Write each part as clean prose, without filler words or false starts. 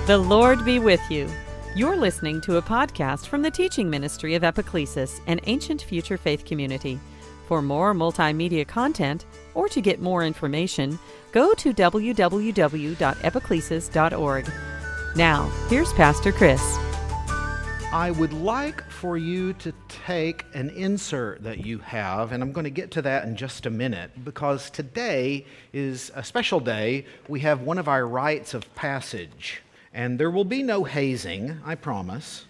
The Lord be with you. You're listening to a podcast from the teaching ministry of Epiclesis, an ancient future faith community. For more multimedia content, or to get more information, go to www.epiclesis.org. Now, here's Pastor Chris. I would like for you to take an insert that you have, and I'm going to get to that in just a minute, because today is a special day. We have one of our rites of passage, and there will be no hazing, I promise.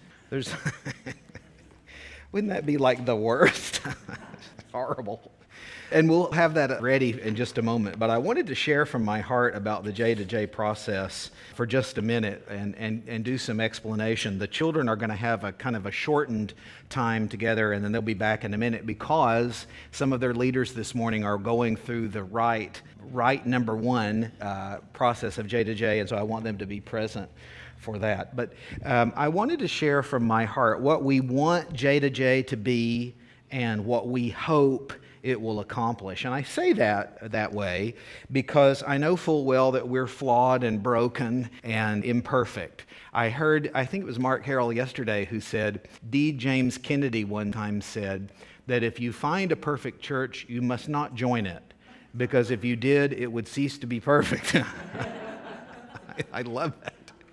Wouldn't that be like the worst? Horrible. And we'll have that ready in just a moment. But I wanted to share from my heart about the J2J process for just a minute and do some explanation. The children are going to have a kind of a shortened time together, and then they'll be back in a minute because some of their leaders this morning are going through the rite number one process of J2J, and so I want them to be present for that. But I wanted to share from my heart what we want J2J to be and what we hope it will accomplish. And I say that way because I know full well that we're flawed and broken and imperfect. I think it was Mark Harrell yesterday who said, D. James Kennedy one time said that if you find a perfect church, you must not join it, because if you did, it would cease to be perfect. I love that.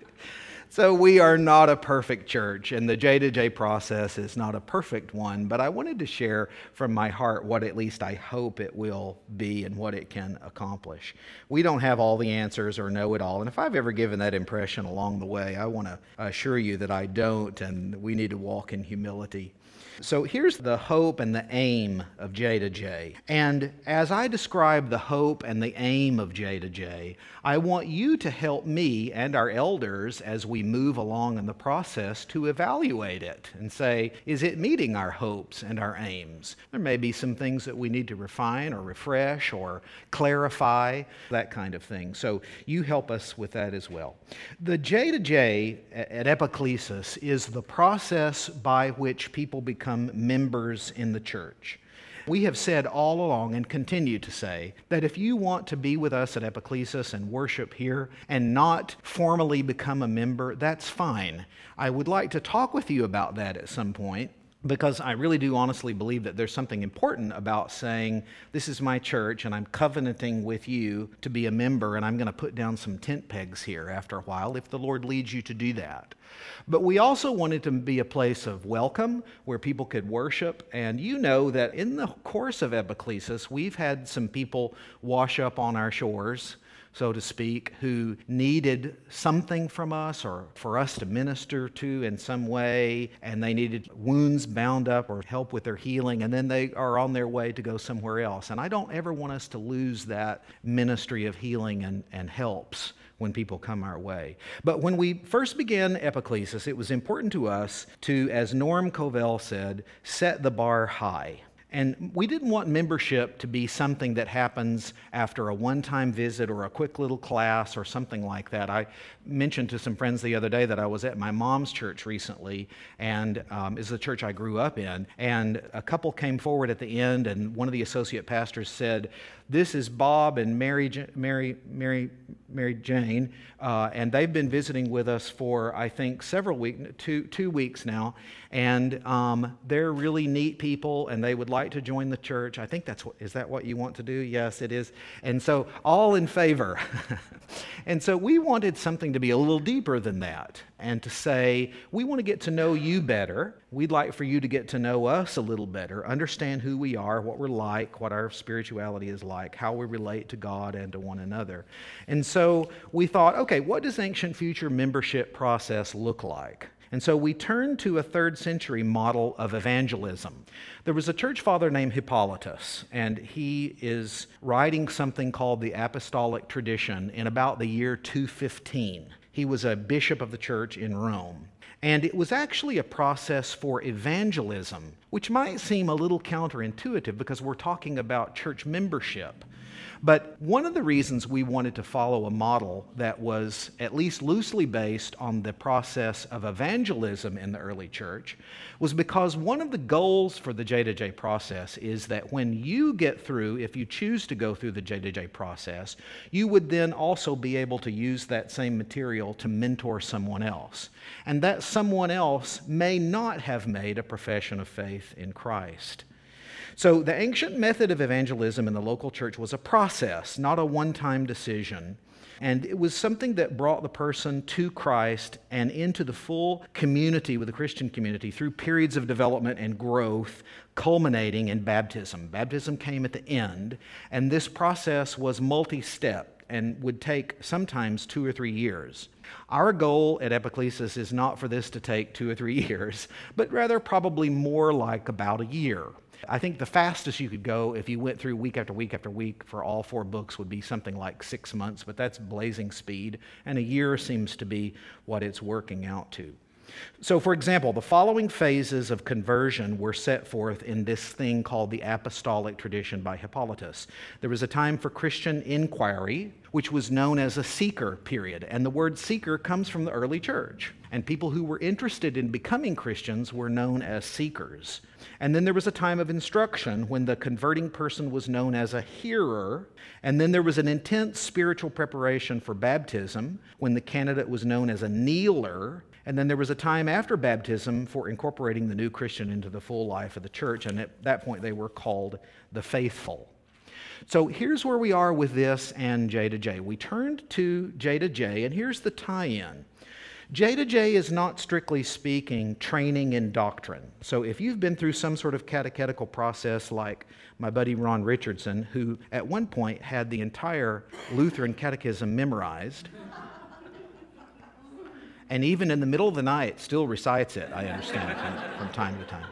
So we are not a perfect church, and the J2J process is not a perfect one, but I wanted to share from my heart what at least I hope it will be and what it can accomplish. We don't have all the answers or know it all, and if I've ever given that impression along the way, I want to assure you that I don't, and we need to walk in humility. So here's the hope and the aim of J2J. And as I describe the hope and the aim of J2J, I want you to help me and our elders as we move along in the process to evaluate it and say, is it meeting our hopes and our aims? There may be some things that we need to refine or refresh or clarify, that kind of thing. So you help us with that as well. The J2J at Epiclesis is the process by which people become members in the church. We have said all along and continue to say that if you want to be with us at Epiclesis and worship here and not formally become a member, that's fine. I would like to talk with you about that at some point, because I really do honestly believe that there's something important about saying, this is my church and I'm covenanting with you to be a member, and I'm going to put down some tent pegs here after a while if the Lord leads you to do that. But we also wanted to be a place of welcome where people could worship. And you know that in the course of Epiclesis, we've had some people wash up on our shores, so to speak, who needed something from us or for us to minister to in some way, and they needed wounds bound up or help with their healing, and then they are on their way to go somewhere else. And I don't ever want us to lose that ministry of healing and helps when people come our way. But when we first began Epiclesis, it was important to us to, as Norm Covell said, set the bar high. And we didn't want membership to be something that happens after a one-time visit or a quick little class or something like that. I mentioned to some friends the other day that I was at my mom's church recently, and is the church I grew up in. And a couple came forward at the end, and one of the associate pastors said, "This is Bob and Mary Jane, and they've been visiting with us for, I think, several weeks, two weeks now, and they're really neat people, and they would like to join the church." I think is that what you want to do? Yes, it is. And so, all in favor. And so we wanted something to be a little deeper than that, and to say, we want to get to know you better. We'd like for you to get to know us a little better, understand who we are, what we're like, what our spirituality is like, how we relate to God and to one another. And so we thought, okay, what does Ancient Future membership process look like? And so we turned to a 3rd century model of evangelism. There was a church father named Hippolytus, and he is writing something called the Apostolic Tradition in about the year 215. He was a bishop of the church in Rome. And it was actually a process for evangelism, which might seem a little counterintuitive because we're talking about church membership. But one of the reasons we wanted to follow a model that was at least loosely based on the process of evangelism in the early church was because one of the goals for the J-to-J process is that when you get through, if you choose to go through the J-to-J process, you would then also be able to use that same material to mentor someone else. And that someone else may not have made a profession of faith in Christ. So the ancient method of evangelism in the local church was a process, not a one-time decision. And it was something that brought the person to Christ and into the full community with the Christian community through periods of development and growth, culminating in baptism. Baptism came at the end, and this process was multi-step and would take sometimes 2 or 3 years. Our goal at Epiclesis is not for this to take 2 or 3 years, but rather probably more like about a year. I think the fastest you could go if you went through week after week after week for all 4 books would be something like 6 months, but that's blazing speed, and a year seems to be what it's working out to. So, for example, the following phases of conversion were set forth in this thing called the apostolic tradition by Hippolytus. There was a time for Christian inquiry, which was known as a seeker period, and the word seeker comes from the early church. And people who were interested in becoming Christians were known as seekers. And then there was a time of instruction when the converting person was known as a hearer. And then there was an intense spiritual preparation for baptism when the candidate was known as a kneeler. And then there was a time after baptism for incorporating the new Christian into the full life of the church. And at that point, they were called the faithful. So here's where we are with this and J-to-J. We turned to J-to-J, and here's the tie-in. J-to-J is not, strictly speaking, training in doctrine. So if you've been through some sort of catechetical process like my buddy Ron Richardson, who at one point had the entire Lutheran catechism memorized, and even in the middle of the night still recites it, I understand, from time to time.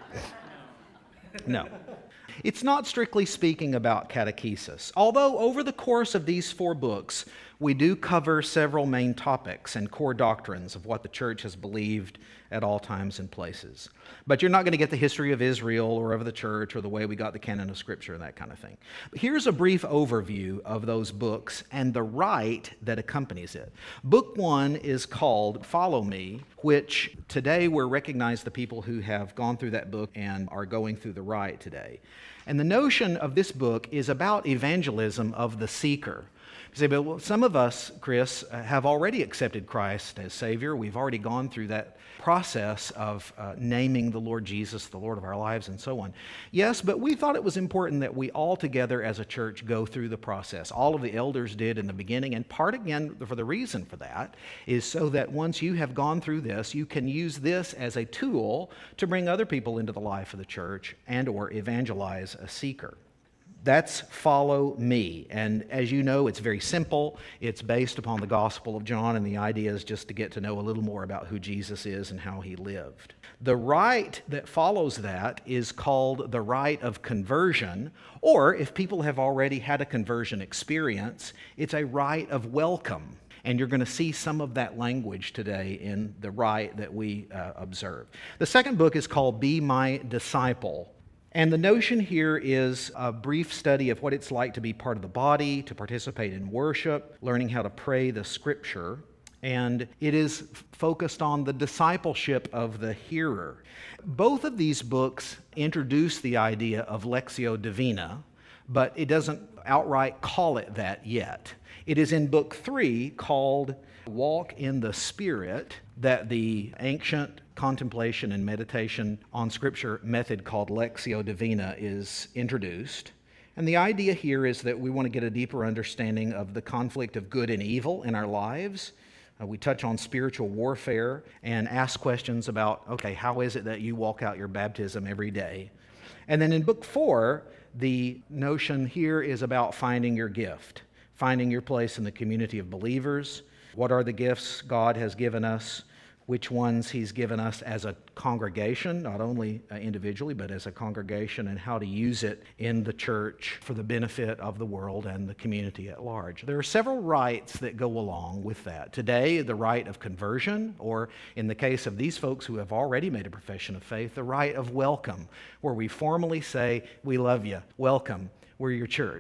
No. It's not strictly speaking about catechesis, although over the course of these 4 books, we do cover several main topics and core doctrines of what the church has believed at all times and places. But you're not going to get the history of Israel or of the church or the way we got the canon of Scripture and that kind of thing. But here's a brief overview of those books and the rite that accompanies it. Book 1 is called Follow Me, which today we're recognizing the people who have gone through that book and are going through the rite today. And the notion of this book is about evangelism of the seeker. You say, but well, some of us, Chris, have already accepted Christ as Savior. We've already gone through that process of naming the Lord Jesus, the Lord of our lives, and so on. Yes, but we thought it was important that we all together as a church go through the process. All of the elders did in the beginning, and part, again, for the reason for that is so that once you have gone through this, you can use this as a tool to bring other people into the life of the church and or evangelize a seeker. That's Follow Me. And as you know, it's very simple. It's based upon the Gospel of John, and the idea is just to get to know a little more about who Jesus is and how he lived. The rite that follows that is called the rite of conversion, or if people have already had a conversion experience, it's a rite of welcome. And you're going to see some of that language today in the rite that we observe. The second book is called Be My Disciple. And the notion here is a brief study of what it's like to be part of the body, to participate in worship, learning how to pray the Scripture. And it is focused on the discipleship of the hearer. Both of these books introduce the idea of Lectio Divina, but it doesn't outright call it that yet. It is in book 3 called Walk in the Spirit that the ancient contemplation and meditation on Scripture method called Lectio Divina is introduced. And the idea here is that we want to get a deeper understanding of the conflict of good and evil in our lives. We touch on spiritual warfare and ask questions about, okay, how is it that you walk out your baptism every day? And then in book 4, the notion here is about finding your gift, finding your place in the community of believers. What are the gifts God has given us? Which ones he's given us as a congregation, not only individually, but as a congregation, and how to use it in the church for the benefit of the world and the community at large. There are several rites that go along with that. Today, the rite of conversion, or in the case of these folks who have already made a profession of faith, the rite of welcome, where we formally say, we love you, welcome, we're your church.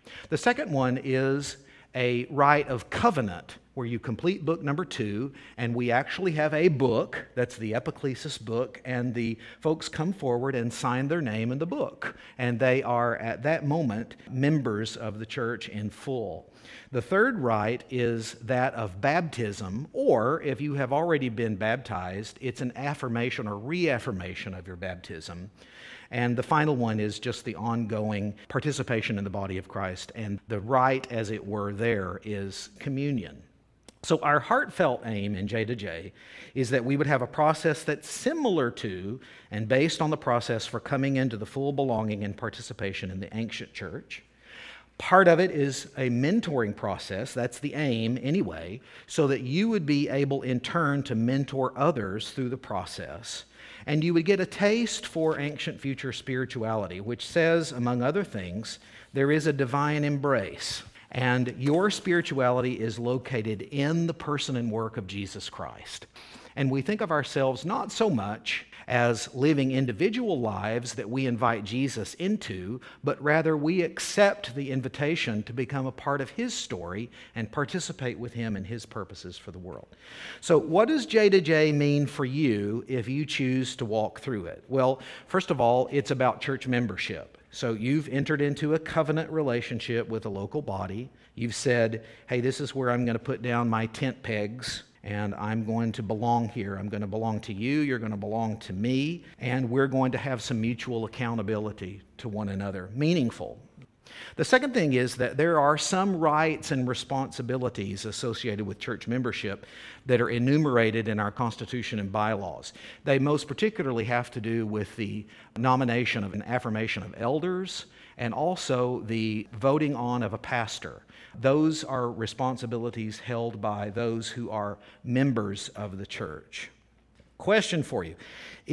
The second one is a rite of covenant, where you complete book number 2, and we actually have a book, that's the Epiclesis book, and the folks come forward and sign their name in the book, and they are at that moment members of the church in full. The third rite is that of baptism, or if you have already been baptized, it's an affirmation or reaffirmation of your baptism. And the final one is just the ongoing participation in the body of Christ. And the rite, as it were, there is communion. So our heartfelt aim in J2J is that we would have a process that's similar to and based on the process for coming into the full belonging and participation in the ancient church. Part of it is a mentoring process, that's the aim anyway, so that you would be able in turn to mentor others through the process. And you would get a taste for ancient future spirituality, which says, among other things, there is a divine embrace. And your spirituality is located in the person and work of Jesus Christ. And we think of ourselves not so much as living individual lives that we invite Jesus into, but rather we accept the invitation to become a part of His story and participate with Him in His purposes for the world. So what does J2J mean for you if you choose to walk through it? Well, first of all, it's about church membership. So you've entered into a covenant relationship with a local body. You've said, hey, this is where I'm going to put down my tent pegs, and I'm going to belong here. I'm going to belong to you, you're going to belong to me, and we're going to have some mutual accountability to one another, meaningful. The second thing is that there are some rights and responsibilities associated with church membership that are enumerated in our Constitution and bylaws. They most particularly have to do with the nomination of an affirmation of elders and also the voting on of a pastor. Those are responsibilities held by those who are members of the church. Question for you.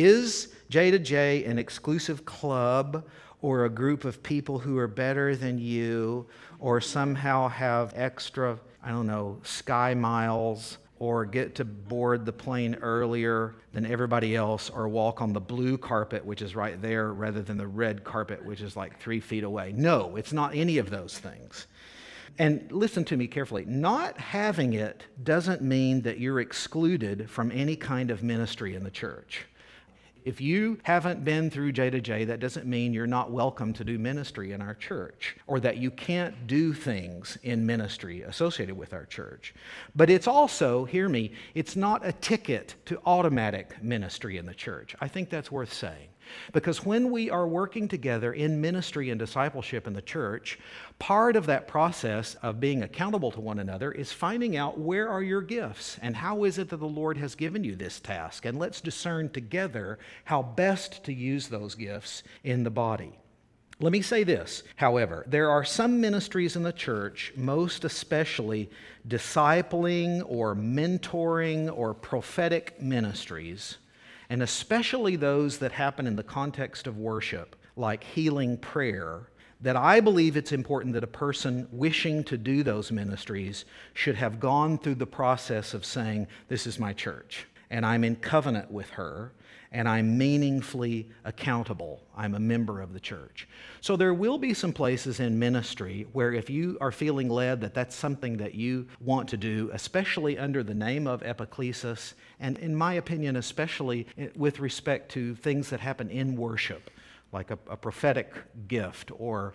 Is J2J an exclusive club or a group of people who are better than you or somehow have extra, sky miles or get to board the plane earlier than everybody else or walk on the blue carpet, which is right there, rather than the red carpet, which is like 3 feet away? No, it's not any of those things. And listen to me carefully. Not having it doesn't mean that you're excluded from any kind of ministry in the church. If you haven't been through J2J, that doesn't mean you're not welcome to do ministry in our church or that you can't do things in ministry associated with our church. But it's also, hear me, it's not a ticket to automatic ministry in the church. I think that's worth saying. Because when we are working together in ministry and discipleship in the church, part of that process of being accountable to one another is finding out where are your gifts and how is it that the Lord has given you this task. And let's discern together how best to use those gifts in the body. Let me say this, however, there are some ministries in the church, most especially discipling or mentoring or prophetic ministries, and especially those that happen in the context of worship, like healing prayer, that I believe it's important that a person wishing to do those ministries should have gone through the process of saying, this is my church, and I'm in covenant with her, and I'm meaningfully accountable. I'm a member of the church. So there will be some places in ministry where if you are feeling led that that's something that you want to do, especially under the name of epiclesis, and in my opinion, especially with respect to things that happen in worship, like a prophetic gift or,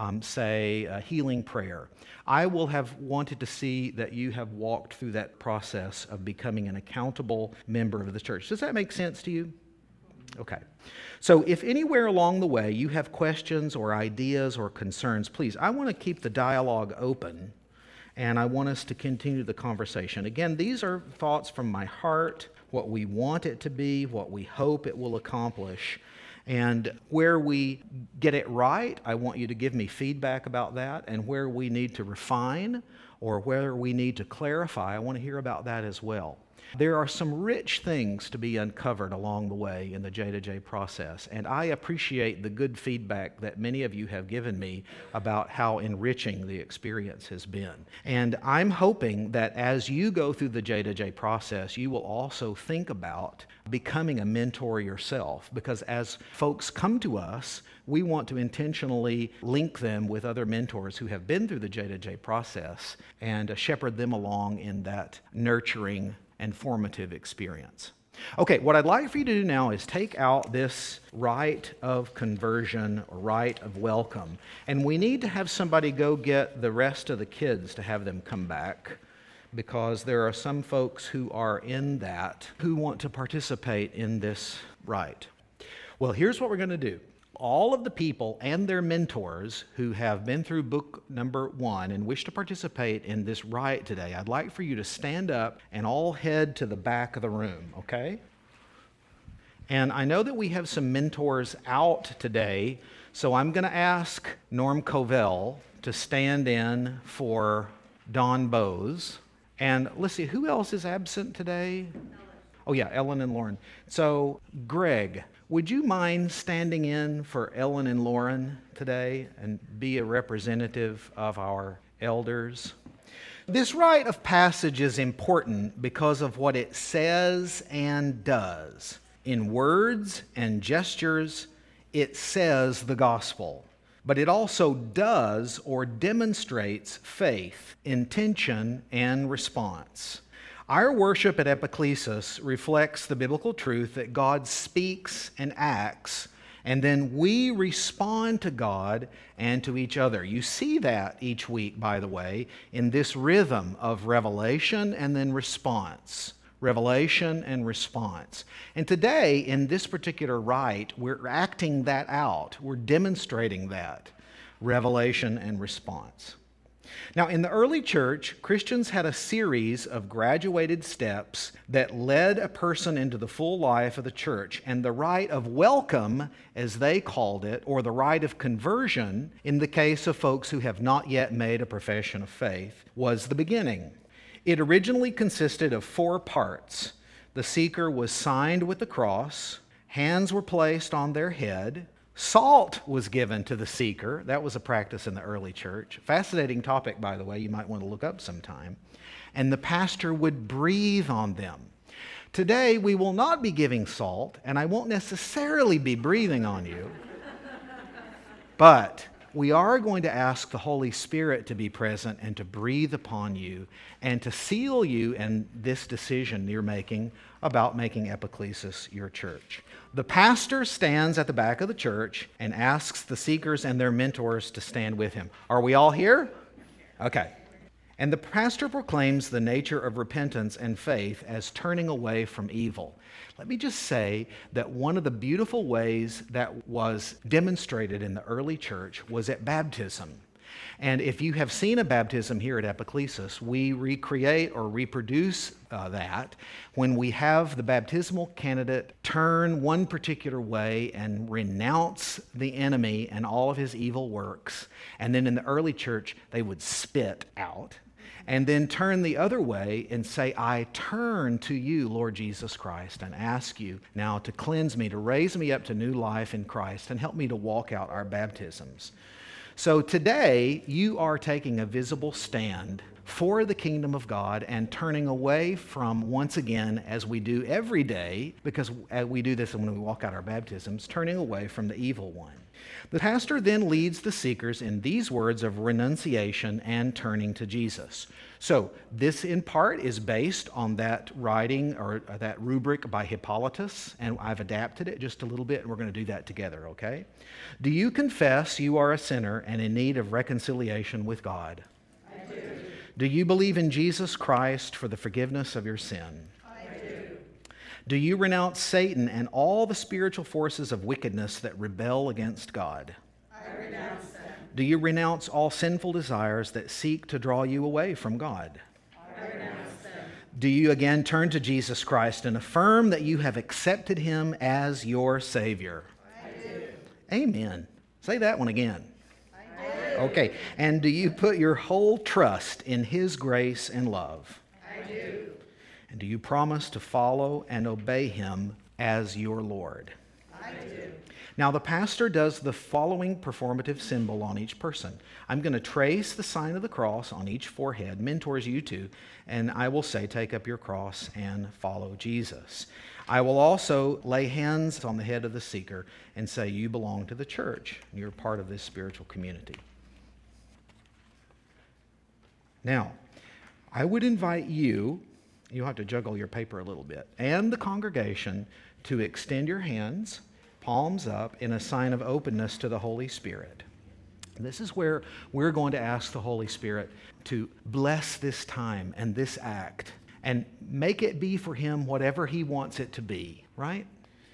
say, a healing prayer, I will have wanted to see that you have walked through that process of becoming an accountable member of the church. Does that make sense to you? Okay. So if anywhere along the way you have questions or ideas or concerns, please, I want to keep the dialogue open and I want us to continue the conversation. Again, these are thoughts from my heart, what we want it to be, what we hope it will accomplish. And where we get it right, I want you to give me feedback about that. And where we need to refine or where we need to clarify, I want to hear about that as well. There are some rich things to be uncovered along the way in the J2J process, and I appreciate the good feedback that many of you have given me about how enriching the experience has been. And I'm hoping that as you go through the J2J process, you will also think about becoming a mentor yourself, because as folks come to us, we want to intentionally link them with other mentors who have been through the J2J process and shepherd them along in that nurturing and formative experience. Okay, what I'd like for you to do now is take out this rite of conversion or rite of welcome. And we need to have somebody go get the rest of the kids to have them come back, because there are some folks who are in that who want to participate in this rite. Well, here's what we're going to do. All of the people and their mentors who have been through book number 1 and wish to participate in this rite today, I'd like for you to stand up and all head to the back of the room, okay? And I know that we have some mentors out today, so I'm going to ask Norm Covell to stand in for Don Bose. And let's see, who else is absent today? Oh yeah, Ellen and Lauren. So Greg, would you mind standing in for Ellen and Lauren today and be a representative of our elders? This rite of passage is important because of what it says and does. In words and gestures, it says the gospel, but it also does or demonstrates faith, intention, and response. Our worship at Epiclesis reflects the biblical truth that God speaks and acts, and then we respond to God and to each other. You see that each week, by the way, in this rhythm of revelation and then response. Revelation and response. And today, in this particular rite, we're acting that out. We're demonstrating that. Revelation and response. Now, in the early church, Christians had a series of graduated steps that led a person into the full life of the church. And the rite of welcome, as they called it, or the rite of conversion, in the case of folks who have not yet made a profession of faith, was the beginning. It originally consisted of 4 parts. The seeker was signed with the cross, hands were placed on their head, salt was given to the seeker. That was a practice in the early church. Fascinating topic, by the way, you might want to look up sometime. And the pastor would breathe on them. Today, we will not be giving salt, and I won't necessarily be breathing on you. But we are going to ask the Holy Spirit to be present and to breathe upon you and to seal you in this decision you're making about making Epiclesis your church. The pastor stands at the back of the church and asks the seekers and their mentors to stand with him. Are we all here? Okay. And the pastor proclaims the nature of repentance and faith as turning away from evil. Let me just say that one of the beautiful ways that was demonstrated in the early church was at baptism. And if you have seen a baptism here at Epiclesis, we recreate or reproduce that when we have the baptismal candidate turn one particular way and renounce the enemy and all of his evil works. And then in the early church, they would spit out. And then turn the other way and say, I turn to you, Lord Jesus Christ, and ask you now to cleanse me, to raise me up to new life in Christ, and help me to walk out our baptisms. So today, you are taking a visible stand for the kingdom of God and turning away from, once again, as we do every day, because we do this when we walk out our baptisms, turning away from the evil one. The pastor then leads the seekers in these words of renunciation and turning to Jesus. So this in part is based on that writing or that rubric by Hippolytus, and I've adapted it just a little bit, and we're going to do that together, okay? Do you confess you are a sinner and in need of reconciliation with God? I do. Do you believe in Jesus Christ for the forgiveness of your sin? Do you renounce Satan and all the spiritual forces of wickedness that rebel against God? I renounce them. Do you renounce all sinful desires that seek to draw you away from God? I renounce them. Do you again turn to Jesus Christ and affirm that you have accepted him as your Savior? I do. Amen. Say that one again. I do. Okay. And do you put your whole trust in his grace and love? I do. And do you promise to follow and obey him as your Lord? I do. Now, the pastor does the following performative symbol on each person. I'm going to trace the sign of the cross on each forehead. Mentors, you too. And I will say, take up your cross and follow Jesus. I will also lay hands on the head of the seeker and say, you belong to the church. You're part of this spiritual community. Now, I would invite you, you'll have to juggle your paper a little bit, and the congregation to extend your hands, palms up, in a sign of openness to the Holy Spirit. This is where we're going to ask the Holy Spirit to bless this time and this act and make it be for him whatever he wants it to be, right?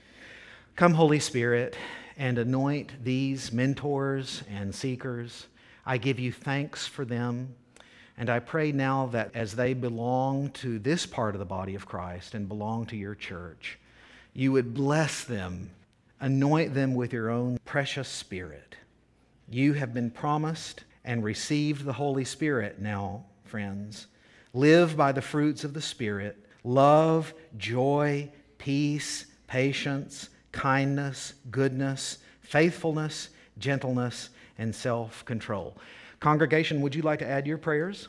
Come, Holy Spirit, and anoint these mentors and seekers. I give you thanks for them. And I pray now that as they belong to this part of the body of Christ and belong to your church, you would bless them, anoint them with your own precious Spirit. You have been promised and received the Holy Spirit now, friends. Live by the fruits of the Spirit: love, joy, peace, patience, kindness, goodness, faithfulness, gentleness, and self-control. Congregation, would you like to add your prayers?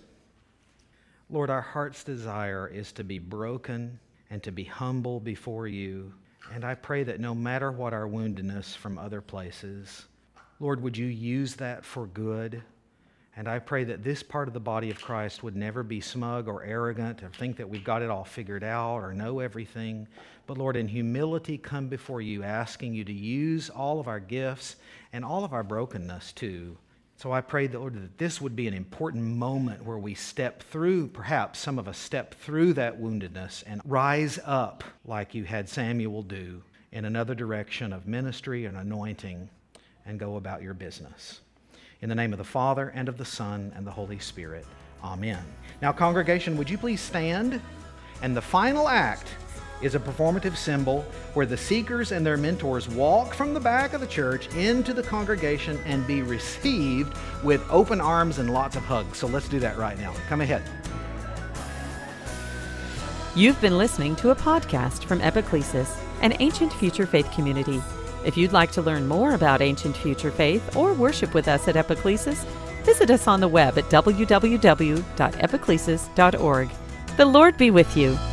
Lord, our heart's desire is to be broken and to be humble before you. And I pray that no matter what our woundedness from other places, Lord, would you use that for good? And I pray that this part of the body of Christ would never be smug or arrogant or think that we've got it all figured out or know everything. But Lord, in humility come before you, asking you to use all of our gifts and all of our brokenness too. So I pray, Lord, that this would be an important moment where we step through, perhaps some of us step through that woundedness and rise up like you had Samuel do in another direction of ministry and anointing and go about your business. In the name of the Father, and of the Son, and the Holy Spirit. Amen. Now, congregation, would you please stand? And the final act is a performative symbol where the seekers and their mentors walk from the back of the church into the congregation and be received with open arms and lots of hugs. So let's do that right now. Come ahead. You've been listening to a podcast from Epiclesis, an ancient future faith community. If you'd like to learn more about ancient future faith or worship with us at Epiclesis, visit us on the web at www.epiclesis.org. The Lord be with you.